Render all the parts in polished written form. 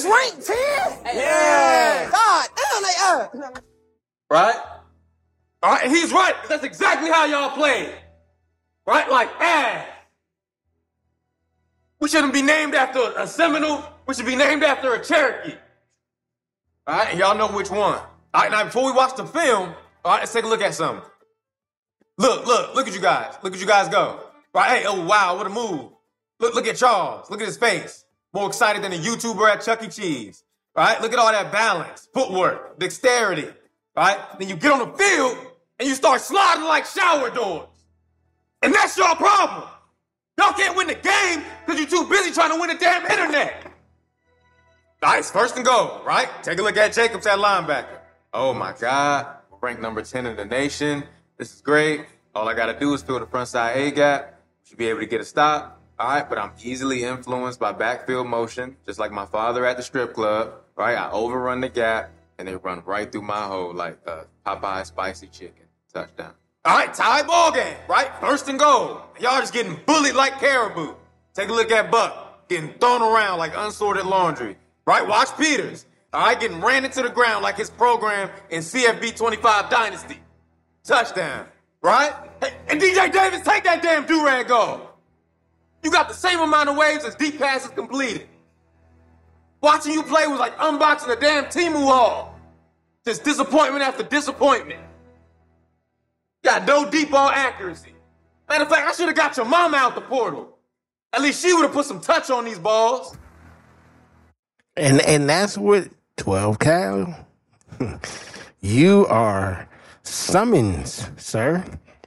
is ranked 10? Yeah. God damn, they Right? All right, he's right. That's exactly how y'all play. Right? Like ass. We shouldn't be named after a Seminole. We should be named after a Cherokee. All right, and y'all know which one. All right, now before we watch the film, all right, let's take a look at something. Look at you guys. Look at you guys go. Right, hey, oh wow, what a move. Look at Charles. Look at his face. More excited than a YouTuber at Chuck E. Cheese. Right? Look at all that balance, footwork, dexterity. Right? Then you get on the field and you start sliding like shower doors. And that's your problem. Y'all can't win the game because you're too busy trying to win the damn internet. All right, it's first and goal, right? Take a look at Jacobs at linebacker. Oh my God, we're ranked number 10 in the nation. This is great. All I gotta do is fill the front side A gap. Should be able to get a stop. All right, but I'm easily influenced by backfield motion, just like my father at the strip club. Right, I overrun the gap and they run right through my hole like Popeye spicy chicken. Touchdown. All right, tie ball game, right? First and goal. Y'all just getting bullied like caribou. Take a look at Buck, getting thrown around like unsorted laundry. Right, watch Peters. All right, getting ran into the ground like his program in CFB 25 Dynasty. Touchdown, right? Hey, and DJ Davis, take that damn do-rag off. You got the same amount of waves as deep passes completed. Watching you play was like unboxing a damn Temu haul. Just disappointment after disappointment. Got no deep ball accuracy. Matter of fact, I should have got your mama out the portal. At least she would have put some touch on these balls. And that's what 12 Cal. You are summons, sir.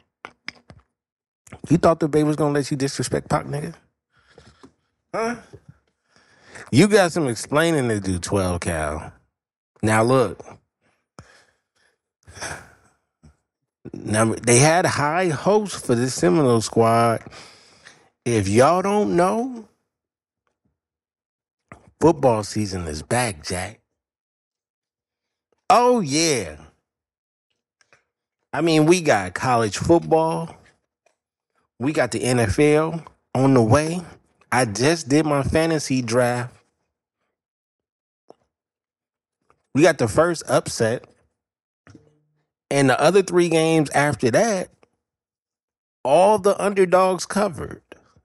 You thought the baby was gonna let you disrespect Pac, nigga? Huh? You got some explaining to do, 12 Cal. Now look. Now they had high hopes for this Seminole squad. If y'all don't know, football season is back, Jack. Oh, yeah. I mean, we got college football. We got the NFL on the way. I just did my fantasy draft. We got the first upset. And the other 3 games after that, all the underdogs covered.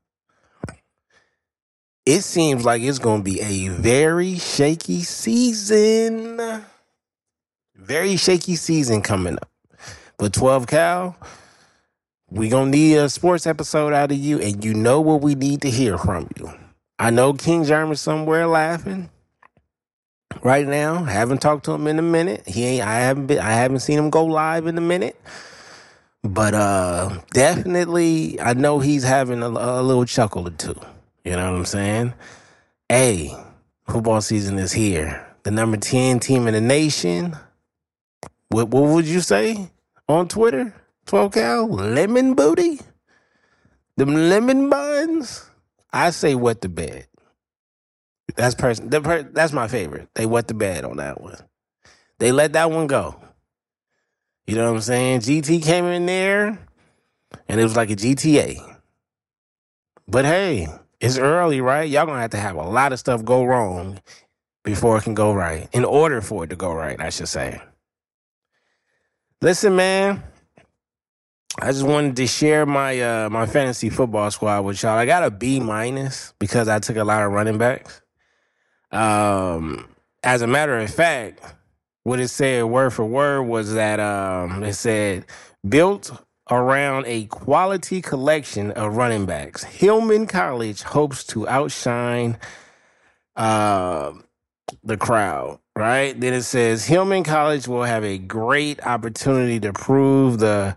It seems like it's going to be a very shaky season. Very shaky season coming up. But 12 Cal, we going to need a sports episode out of you, and you know what we need to hear from you. I know King German's somewhere laughing right now. Haven't talked to him in a minute. I haven't seen him go live in a minute. But definitely, I know he's having a little chuckle or two. You know what I'm saying? Hey, football season is here. The number 10 team in the nation. What would you say on Twitter? 12 Cal? Lemon booty? Them lemon buns? I say wet the bed. That's my favorite. They wet the bed on that one. They let that one go. You know what I'm saying? GT came in there, and it was like a GTA. But hey, it's early, right? Y'all gonna have to have a lot of stuff go wrong before it can go right. In order for it to go right, I should say. Listen, man. I just wanted to share my my fantasy football squad with y'all. I got a B- because I took a lot of running backs. As a matter of fact, what it said word for word was that it said built around a quality collection of running backs. Hillman College hopes to outshine the crowd, right? Then it says Hillman College will have a great opportunity to prove the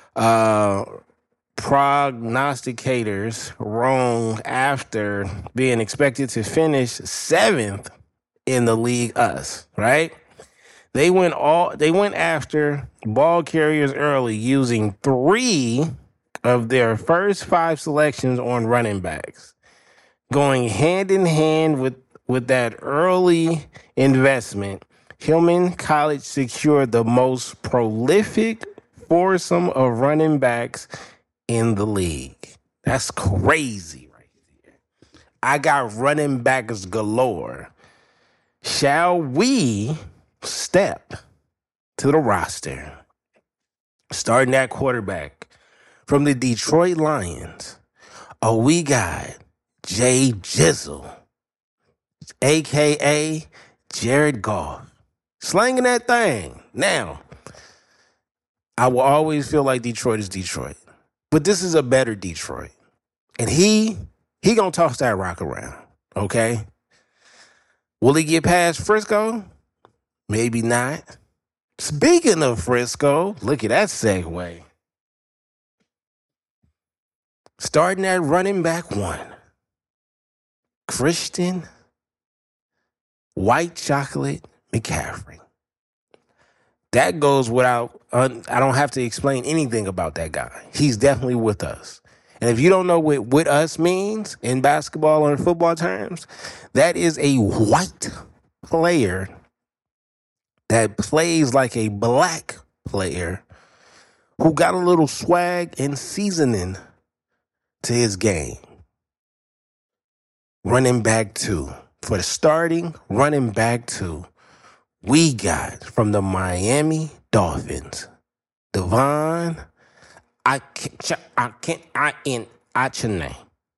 prognosticators wrong after being expected to finish 7th in the league right? They went after ball carriers early, using 3 of their first 5 selections on running backs. Going hand in hand with that early investment, Hillman College secured the most prolific foursome of running backs in the league. That's crazy right there. I got running backs galore. Shall we step to the roster? Starting at quarterback from the Detroit Lions. Oh, we got Jay Jizzle, a.k.a. Jared Goff. Slanging that thing. Now, I will always feel like Detroit is Detroit. But this is a better Detroit. And he gonna toss that rock around, okay? Will he get past Frisco? Maybe not. Speaking of Frisco, look at that segue. Starting at running back 1, Christian White Chocolate McCaffrey. That goes without, I don't have to explain anything about that guy. He's definitely with us. And if you don't know what with us means in basketball or in football terms, that is a white player that plays like a black player who got a little swag and seasoning to his game. Running back 2. For the starting running back 2, we got from the Miami Dolphins, Devon Achane.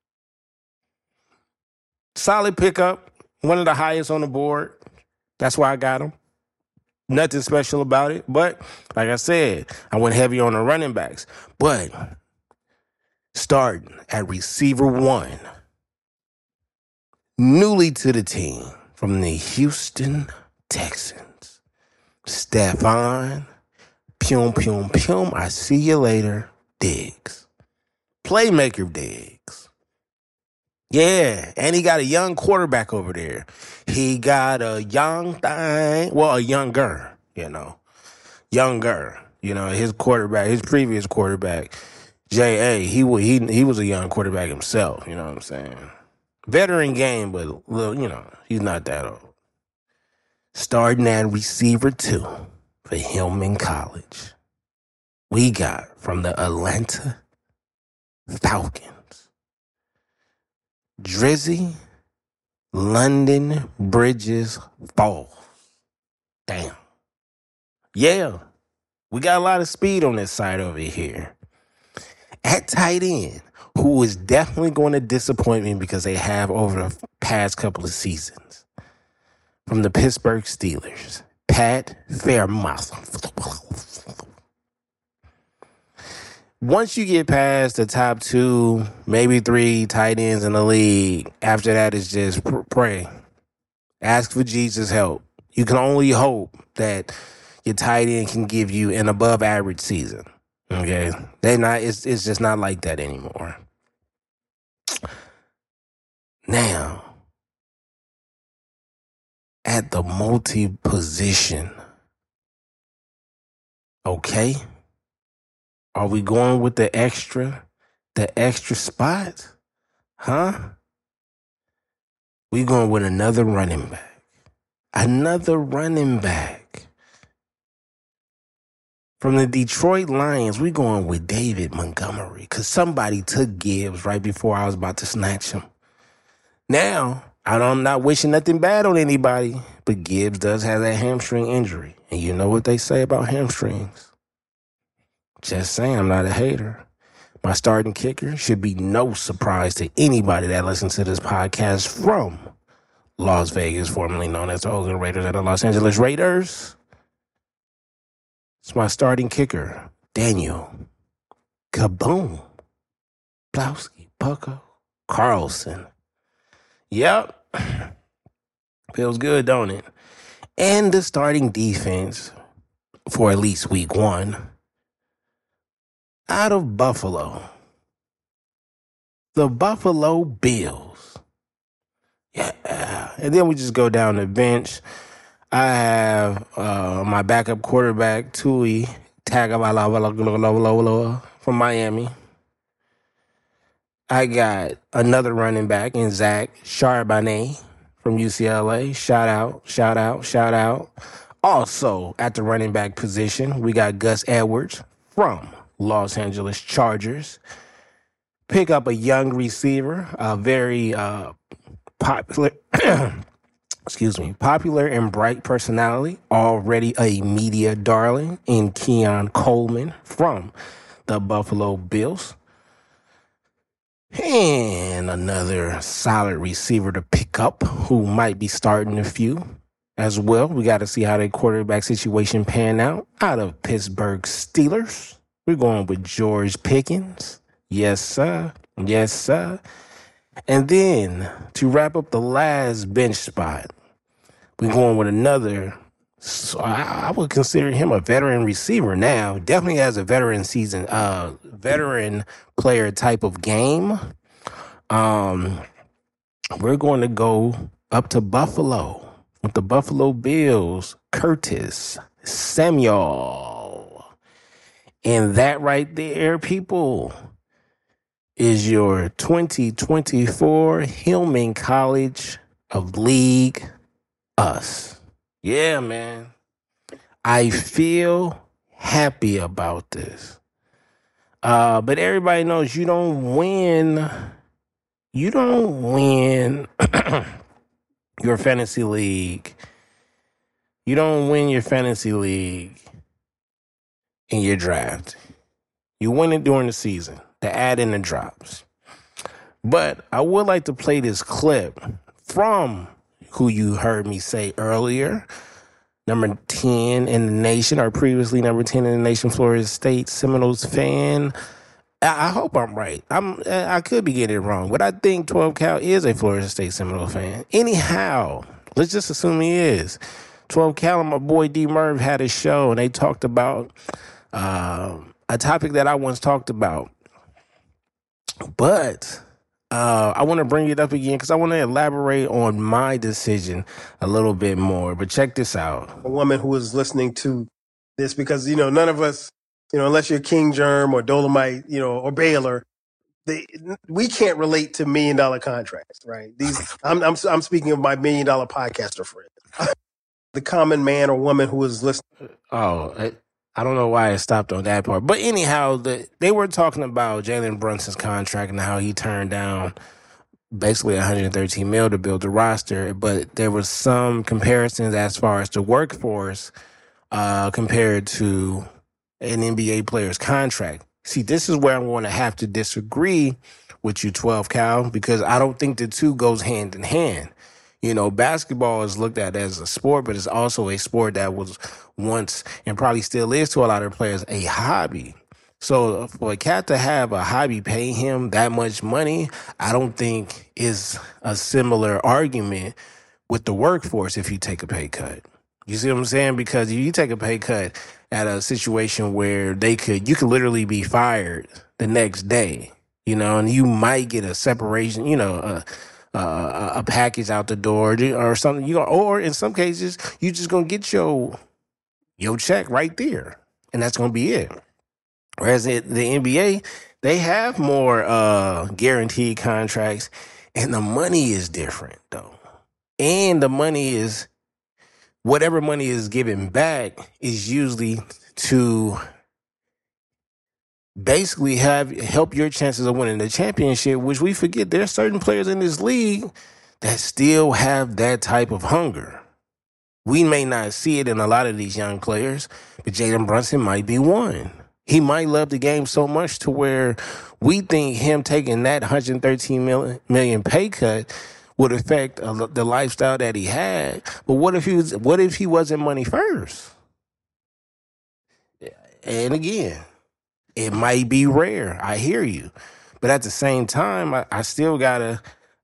Solid pickup, one of the highest on the board. That's why I got him. Nothing special about it. But like I said, I went heavy on the running backs. But starting at receiver 1, newly to the team from the Houston Texans, Stephon I see you later, Diggs. Playmaker Diggs. Yeah, and he got a young quarterback over there. He got a young thing, well, a younger, younger. His quarterback, his previous quarterback, J.A., he was a young quarterback himself, you know what I'm saying? Veteran game, but he's not that old. Starting at receiver 2 for Hillman College, we got from the Atlanta Falcons, Drizzy London Bridges Falls. Damn. Yeah, we got a lot of speed on this side over here. At tight end, who is definitely going to disappoint me because they have over the past couple of seasons. From the Pittsburgh Steelers, Pat Fairmouth. Once you get past the top 2, maybe 3 tight ends in the league, after that it's just pray. Ask for Jesus' help. You can only hope that your tight end can give you an above average season. Okay? It's just not like that anymore. Now, at the multi-position, okay? Are we going with the extra spot? Huh? We going with another running back. Another running back. From the Detroit Lions, we going with David Montgomery because somebody took Gibbs right before I was about to snatch him. Now, I'm not wishing nothing bad on anybody, but Gibbs does have that hamstring injury. And you know what they say about hamstrings. Just saying, I'm not a hater. My starting kicker should be no surprise to anybody that listens to this podcast from Las Vegas, formerly known as the Oakland Raiders and the Los Angeles Raiders. It's my starting kicker, Daniel Kaboom Blowski Pucko Carlson. Yep. Feels good, don't it? And the starting defense for at least week 1 out of Buffalo. The Buffalo Bills. Yeah. And then we just go down the bench. I have my backup quarterback, Tui Tagovailoa from Miami. I got another running back in Zach Charbonnet from UCLA. Shout out. Also, at the running back position, we got Gus Edwards from Los Angeles Chargers. Pick up a young receiver, a very popular popular and bright personality, already a media darling in Keon Coleman from the Buffalo Bills. And another solid receiver to pick up who might be starting a few as well. We got to see how their quarterback situation pan out of Pittsburgh Steelers. We're going with George Pickens. Yes, sir. Yes, sir. And then to wrap up the last bench spot, we're going with another. So I would consider him a veteran receiver now. Definitely has a veteran player type of game. We're going to go up to Buffalo with the Buffalo Bills, Curtis Samuel. And that right there, people, is your 2024 Hillman College of League Us. Yeah, man. I feel happy about this. But everybody knows you don't win your fantasy league. You don't win your fantasy league in your draft. You win it during the season, the add in the drops. But I would like to play this clip from who you heard me say earlier, number 10 in the nation, or previously number 10 in the nation, Florida State Seminoles fan. I hope I'm right. I could be getting it wrong, but I think 12 Cal is a Florida State Seminole fan. Anyhow, let's just assume he is. 12 Cal and my boy D Merv had a show, and they talked about a topic that I once talked about. But I want to bring it up again because I want to elaborate on my decision a little bit more. But check this out. A woman who is listening to this, because, none of us, unless you're King Germ or Dolomite, or Baylor, we can't relate to $1 million contracts, right? I'm speaking of my $1 million podcaster friend. The common man or woman who is listening. I don't know why it stopped on that part. But anyhow, they were talking about Jalen Brunson's contract and how he turned down basically $113 million to build the roster. But there was some comparisons as far as the workforce compared to an NBA player's contract. See, this is where I'm going to have to disagree with you, 12 Cal, because I don't think the two goes hand in hand. Basketball is looked at as a sport, but it's also a sport that was once, and probably still is to a lot of players, a hobby. So for a cat to have a hobby pay him that much money, I don't think is a similar argument with the workforce if you take a pay cut. You see what I'm saying? Because if you take a pay cut at a situation where you could literally be fired the next day, and you might get a separation, a package out the door or something, or in some cases, you just gonna get your check right there, and that's gonna be it. Whereas the NBA, they have more guaranteed contracts, and the money is different though. And the money is, whatever money is given back is usually to basically help your chances of winning the championship, which we forget there's certain players in this league that still have that type of hunger. We may not see it in a lot of these young players, but Jalen Brunson might be one. He might love the game so much to where we think him taking that $113 million pay cut would affect the lifestyle that he had. But what if he wasn't money first? And again, it might be rare. I hear you. But at the same time, I still gotta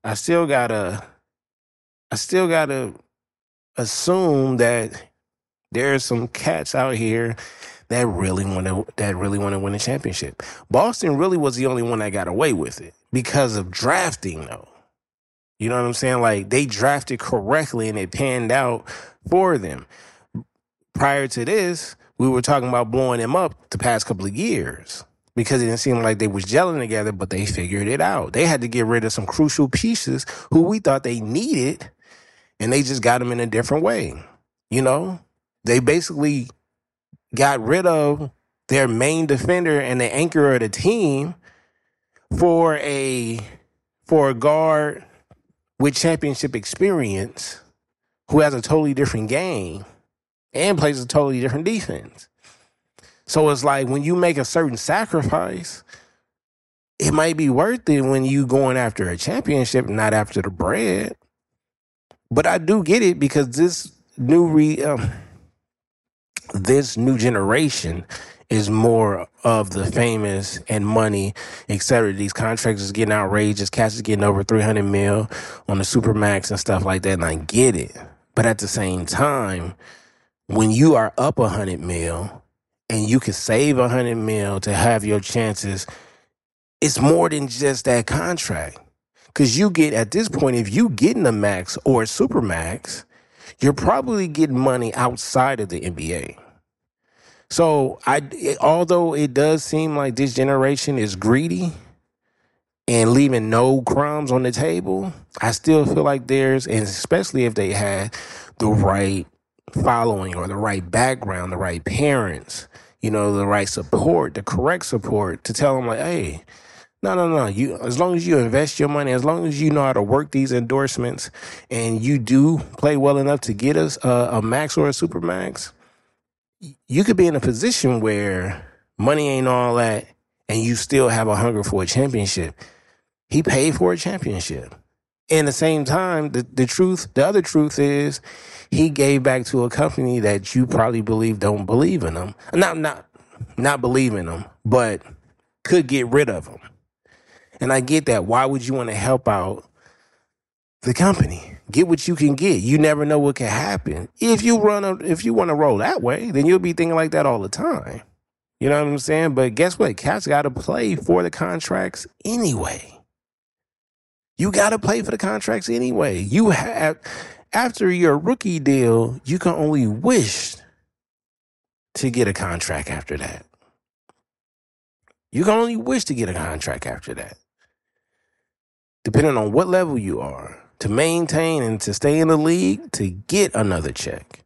assume that there are some cats out here that really want to win a championship. Boston really was the only one that got away with it because of drafting, though. You know what I'm saying? Like, they drafted correctly and it panned out for them. Prior to this, we were talking about blowing them up the past couple of years because it didn't seem like they was gelling together, but they figured it out. They had to get rid of some crucial pieces who we thought they needed, and they just got them in a different way. They basically got rid of their main defender and the anchor of the team for a guard with championship experience who has a totally different game and plays a totally different defense. So it's like when you make a certain sacrifice, it might be worth it when you going after a championship, not after the bread. But I do get it because this new generation is more of the famous and money, etc. These contracts is getting outrageous. Cats is getting over 300 mil on the Supermax and stuff like that, and I get it. But at the same time, when you are up 100 mil and you can save 100 mil to have your chances, it's more than just that contract. Because you get, at this point, if you getting a max or a Supermax, you're probably getting money outside of the NBA. So although it does seem like this generation is greedy and leaving no crumbs on the table, I still feel like and especially if they had the right following or the right background, the right parents, the right support, the correct support to tell them like, hey, no. You, as long as you invest your money, as long as you know how to work these endorsements and you do play well enough to get us a max or a super max, you could be in a position where money ain't all that and you still have a hunger for a championship. He paid for a championship. And at the same time, the other truth is he gave back to a company that you probably don't believe in them. Not believe in them, but could get rid of them. And I get that. Why would you want to help out the company? Get what you can get. You never know what can happen. If you want to roll that way, then you'll be thinking like that all the time. You know what I'm saying? But guess what? Cats got to play for the contracts anyway. You got to play for the contracts anyway. You have, after your rookie deal, you can only wish to get a contract after that. You can only wish to get a contract after that. Depending on what level you are, to maintain and to stay in the league, to get another check.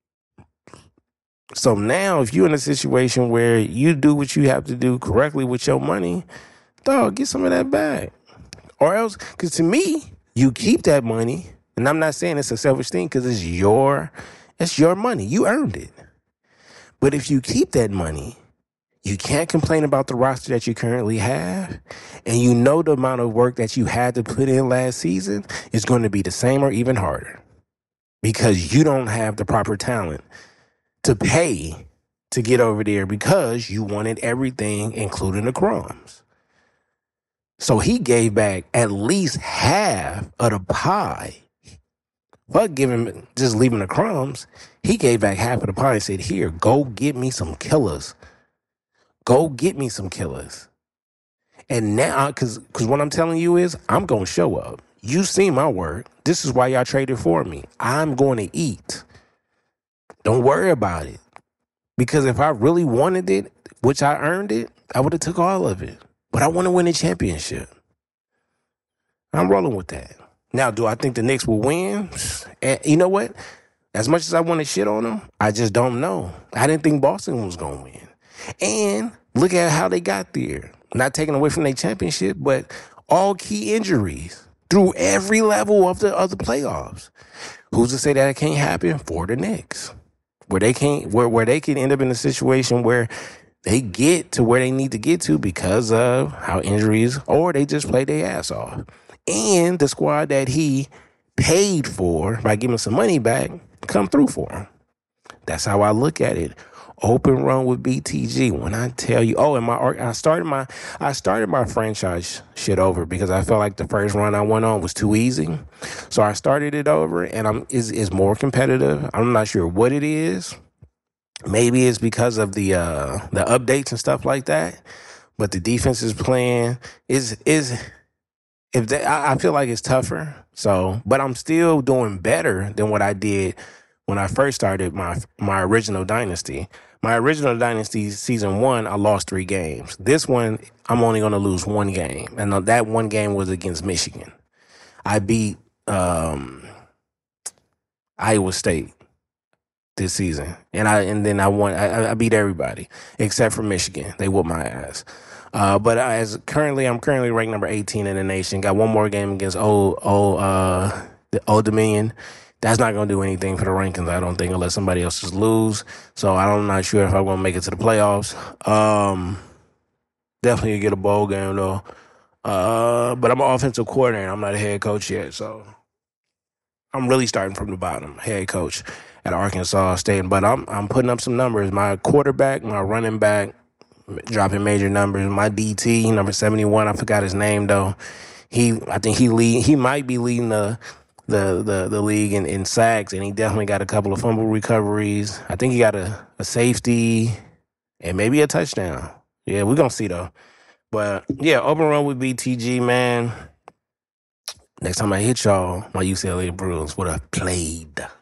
So now, if you're in a situation where you do what you have to do correctly with your money, dog, get some of that back. Or else, because to me, you keep that money, and I'm not saying it's a selfish thing because it's your money. You earned it. But if you keep that money, you can't complain about the roster that you currently have, and you know the amount of work that you had to put in last season is going to be the same or even harder because you don't have the proper talent to pay to get over there because you wanted everything, including the crumbs. So he gave back at least half of the pie. But just leaving the crumbs, he gave back half of the pie and said, here, go get me some killers. Go get me some killers. And now, because what I'm telling you is, I'm going to show up. You see my work. This is why y'all traded for me. I'm going to eat. Don't worry about it. Because if I really wanted it, which I earned it, I would have took all of it. But I want to win a championship. I'm rolling with that. Now, do I think the Knicks will win? And you know what? As much as I want to shit on them, I just don't know. I didn't think Boston was going to win. And look at how they got there. Not taking away from their championship, but all key injuries through every level of the playoffs. Who's to say that it can't happen for the Knicks? Where they can end up in a situation where they get to where they need to get to because of how injuries, or they just play their ass off. And the squad that he paid for by giving some money back come through for him. That's how I look at it. Open run with BTG. When I tell you, and I started my franchise shit over because I felt like the first run I went on was too easy. So I started it over, and it's more competitive. I'm not sure what it is. Maybe it's because of the updates and stuff like that. But the defense is playing I feel like it's tougher. So, but I'm still doing better than what I did when I first started my original dynasty. My original dynasty season 1, I lost 3 games. This one, I'm only going to lose 1 game. And that 1 game was against Michigan. I beat Iowa State this season. And then I won. I beat everybody except for Michigan. They whooped my ass. But I'm currently ranked number 18 in the nation. Got 1 more game against the Old Dominion That's not going to do anything for the rankings, I don't think, unless somebody else just lose. So I'm not sure if I'm going to make it to the playoffs. Definitely get a bowl game, though. But I'm an offensive coordinator. I'm not a head coach yet, so I'm really starting from the bottom. Head coach at Arkansas State, but I'm putting up some numbers. My quarterback, my running back, dropping major numbers. My DT, number 71, I forgot his name though. I think he might be leading the league in sacks, and he definitely got a couple of fumble recoveries. I think he got a safety and maybe a touchdown. Yeah, we're gonna see though. But yeah, open run with BTG, man. Next time I hit y'all, my UCLA Bruins would have played.